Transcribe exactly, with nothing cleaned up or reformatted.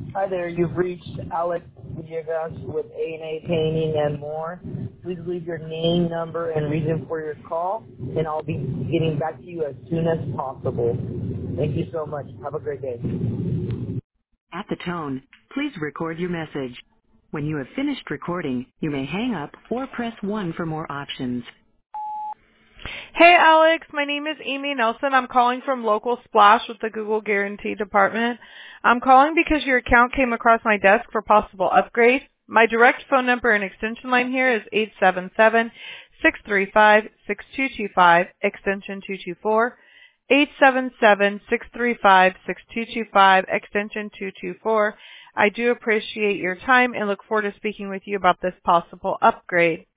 Hi there, you've reached Alex Villegas with A and A Painting and More. Please leave your name, number, and reason for your call, and I'll be getting back to you as soon as possible. Thank you so much. Have a great day. At the tone, please record your message. When you have finished recording, you may hang up or press one for more options. Hey Alex, my name is Amy Nelson. I'm calling from Local Splash with the Google Guarantee Department. I'm calling because your account came across my desk for possible upgrade. My direct phone number and extension line here is eight seven seven, six three five, six two two five, extension two two four. eight seven seven, six three five, six two two five, extension two two four. I do appreciate your time and look forward to speaking with you about this possible upgrade.